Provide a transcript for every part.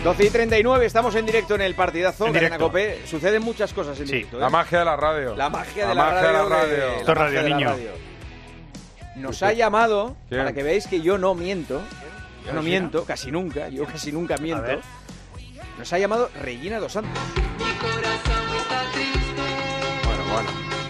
12:39, estamos en directo en el partidazo de Cadena COPE. Suceden muchas cosas en directo. La magia de la radio. La magia de la radio. Esto es Radio Niño. Nos ha llamado, para que veáis que yo no miento. Yo no miento, casi nunca. Yo casi nunca miento. Nos ha llamado Regina Dos Santos. Bueno.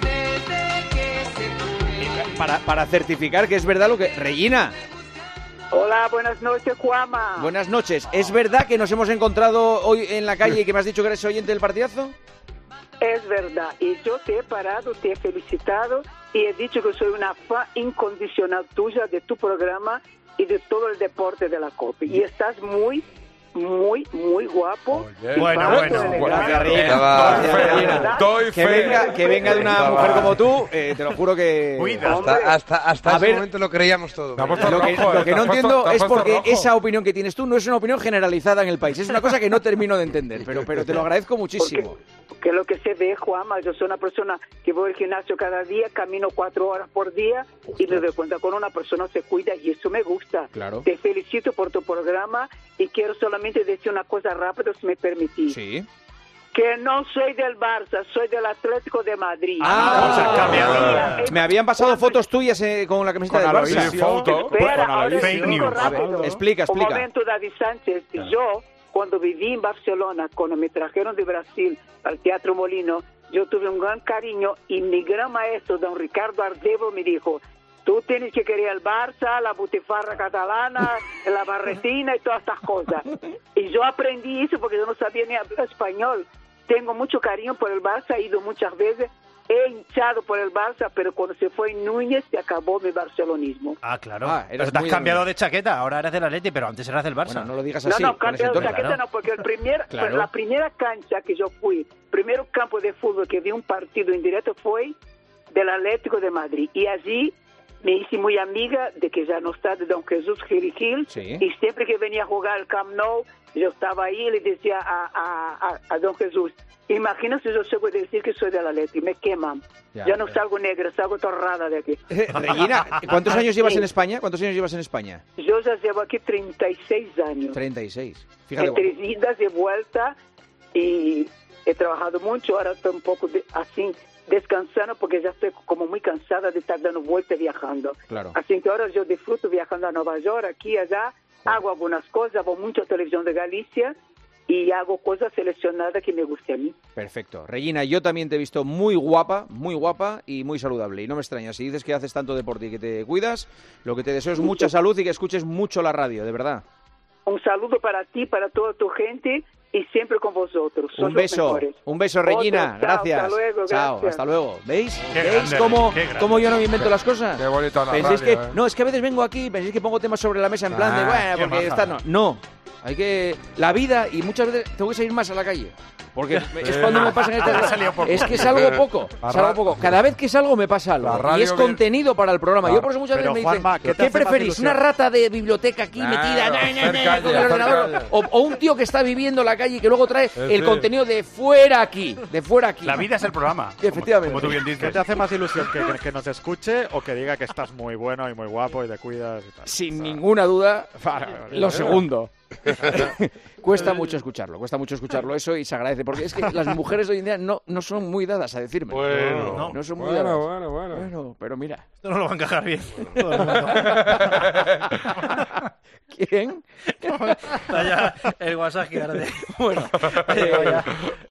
Para certificar que es verdad lo que... Regina. Hola, buenas noches, Juanma. Buenas noches. ¿Es verdad que nos hemos encontrado hoy en la calle y que me has dicho que eres oyente del partidazo? Es verdad. Y yo te he parado, te he felicitado y he dicho que soy una fan incondicional tuya de tu programa y de todo el deporte de la COPE. Y estás muy guapo. Bueno. Que venga de una mujer como tú, te lo juro que... Hasta ese momento lo creíamos todo. Lo que no entiendo es porque esa opinión que tienes tú no es una opinión generalizada en el país. Es una cosa que no termino de entender, pero te lo agradezco muchísimo. Porque lo que se ve, Juanma, yo soy una persona que voy al gimnasio cada día, camino 4 horas por día y me doy cuenta cuando una persona se cuida y eso me gusta. Claro. Te felicito por tu programa y quiero solamente decir una cosa rápida, si me permitís. Sí. Que no soy del Barça, soy del Atlético de Madrid. Me habían pasado fotos tuyas con la camiseta del Barça. Sí, foto. Espera, ahora fake news. rápido. Explica. Un momento, David Sánchez. Yo, cuando viví en Barcelona, cuando me trajeron de Brasil al Teatro Molino, yo tuve un gran cariño y mi gran maestro, don Ricardo Ardebo, me dijo: tú tienes que querer el Barça, la butifarra catalana, la barretina y todas estas cosas. Y yo aprendí eso porque yo no sabía ni hablar español. Tengo mucho cariño por el Barça, he ido muchas veces, he hinchado por el Barça, pero cuando se fue Núñez se acabó mi barcelonismo. Ah, claro. Eres Pero te has muy cambiado de chaqueta, ahora eres del Atleti, pero antes eras del Barça. Bueno, no lo digas así. No, cambiado de chaqueta claro. no, porque Claro. la primera cancha que yo fui, primero campo de fútbol que vi un partido en directo fue del Atlético de Madrid. Y allí me hice muy amiga de que ya no está, de don Jesús Gil. Sí. Y siempre que venía a jugar al Camp Nou, yo estaba ahí y le decía a don Jesús: imagina si yo llego a decir que soy del Atlético, me queman. Ya no salgo negra, salgo torrada de aquí. Regina, ¿cuántos años llevas en España? ¿Cuántos años llevas en España? Yo ya llevo aquí 36 años. 36. Fíjate. Entre idas y vueltas, y he trabajado mucho, ahora estoy un poco así descansando porque ya estoy como muy cansada de estar dando vueltas viajando. Claro. Así que ahora yo disfruto viajando a Nueva York, aquí, allá, hago algunas cosas, hago mucho televisión de Galicia y hago cosas seleccionadas que me gusten a mí. Perfecto. Regina, yo también te he visto muy guapa y muy saludable. Y no me extraña, si dices que haces tanto deporte y que te cuidas, lo que te deseo es mucha salud y que escuches mucho la radio, de verdad. Un saludo para ti, para toda tu gente y siempre con vosotros. Son los mejores. Un beso, Regina. Chao, Gracias. hasta luego, Chao, gracias. hasta luego. ¿Veis? Qué ¿Veis grande, cómo, qué grande. cómo yo no me invento las cosas? Qué bonito la ¿Pensáis radio, que no, es que a veces vengo aquí, pensáis que pongo temas sobre la mesa en plan de, qué bueno, porque maja. está no. Hay que la vida y muchas veces tengo que salir más a la calle. Porque es cuando me pasan estas salido poco. Es que salgo poco, Cada vez que salgo me pasa La algo. radio Y es viene- contenido para el programa. Yo por eso muchas veces Pero, me dicen, Juanma, ¿qué te ¿qué hace más preferís? ilusión? ¿Una rata de biblioteca aquí Claro, metida cerca con ya, el ordenador? cerca ya. O un tío que está viviendo en la calle y que luego trae el sí. contenido de fuera aquí. La vida es el programa. Efectivamente. Como tú bien ¿Qué dices. te hace más ilusión? ¿Que nos escuche o que diga que estás muy bueno y muy guapo y te cuidas y tal? Sin ninguna duda, lo segundo. Cuesta mucho escucharlo eso y se agradece, porque es que las mujeres de hoy en día no son muy dadas a decirme. Bueno, No son muy dadas. bueno. Bueno, pero mira. Esto no lo va a encajar bien. ¿Quién? Está ya el WhatsApp que arde. Bueno,